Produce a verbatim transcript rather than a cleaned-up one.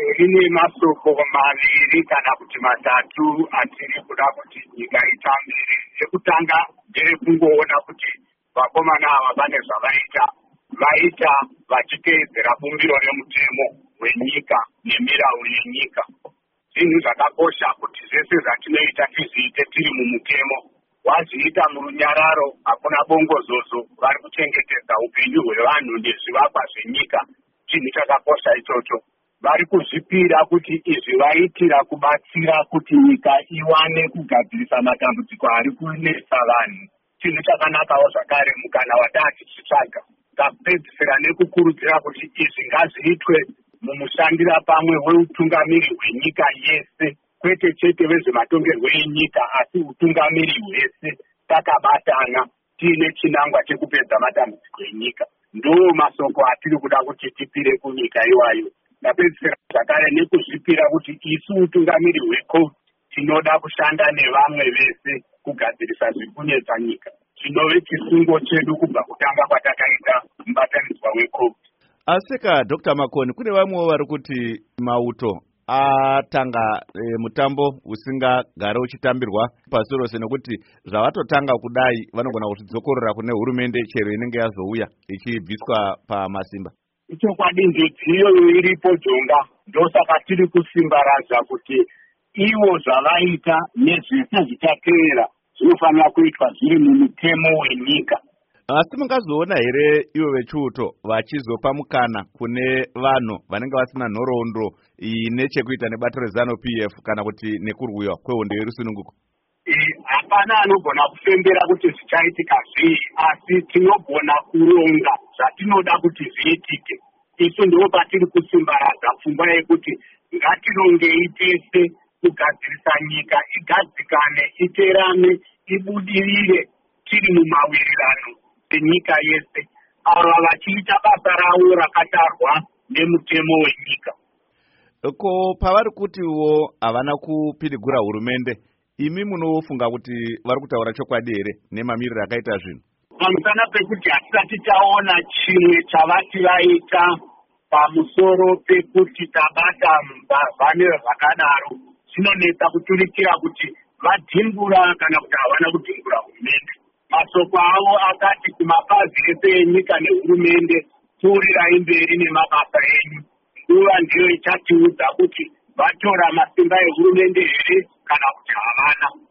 rine masoko maviri kana kuti matatu atiri kuda kuti nyika itambire. Ekutanga nderekungoona kuti vakomana ava vane zvavaita, vaita vachiteedzera bumbiro remutemo wenyika nemirawu yenyika. Zvinhu zvakakosha kuti zvese zvatinoita tizviite tiri mumutemo. Wazviita murunyararo hakuna bongozozo, vari kuchengetedza upenyu hwevanhu nezvivakwa zvenyika. Chinhu chakakosha ichocho. Vari kuzvipira kuti izvi vaitira kubatsira kuti nyika iwane kugadzirisa matambudziko ari kunetsa vanhu. Chinhu chakanakawo zvakare mukana wataa tichitsvaga. Tapedzisira nekukurudzira kuti izvi ngazviitwe mumushandira pamwe weutungamiri hwenyika yese, kwete chete vezvematongerwo enyika asi utungamiri hwese takabatana tiine chinangwa chekupedza matambudziko enyika. Ndoo masoko atiri kuda kuti tipire kunyika iwayo. Tapedzisira zvakare nekuzvipira kuti isu utungamiri hwekovhi tinoda kushanda nevamwe vese kugadzirisa zviri kunetsa nyika. Chinove chisungo chedu kubva kutanga kwatakaita mubatanidzwa wekovhi. Asika Doctor Makoni, kune vamwewo vari kuti mauto atanga e, mutambo usingagare uchitambirwa pasi rose nekuti zvavatotanga kudai vanogona kuzvidzokorora kune hurumende chero inenge yazouya ichibviswa pamasimba. Ichokwadi ndedziyo iripo jonga, ndosaka tiri kusimbaradza kuti ivo zvavaita nezvese zvichateera zvinofanira kuitwa zviri mumutemo wenyika. Asi mungazoona here ivo vechiuto vachizopa mukana kune vanhu vanenge vasina nhoroondo ine chekuita nebato rezanu P F kana kuti nekurwiwa kwehondo yerusununguko? Hapana anogona kufembera kuti zvichaitika zvii, asi tinogona kuronga zvatinoda kuti zviitike. Isu ndiwo patiri kusimbaradza pfungwa yekuti ngatirongei tese kugadzirisa nyika igadzikane, iterame, ibudirire tiri mumawirirano enyika yese, ava vachiita basa ravo rakatarwa nemutemo wenyika. Ko pavari kutiwo havana kupirigura hurumende, imi munofunga kuti vari kutaura chokwadi here nemamiriro akaita zvinhu? Pamusana pekuti hatisati taona chimwe chavati vaita pamusoro pekuti tabata vane zvakadaro, zvinonetsa kuturikira kuti vadhimbura kana kuti havana kudhimbura hurumende. Masoko avo akati kumapazi ese enyika nehurumende, pfuurirai mberi nemabasa enyu. Nguva ndiyo ichatiudza kuti vatora masimba ehurumende here kana kuti havana.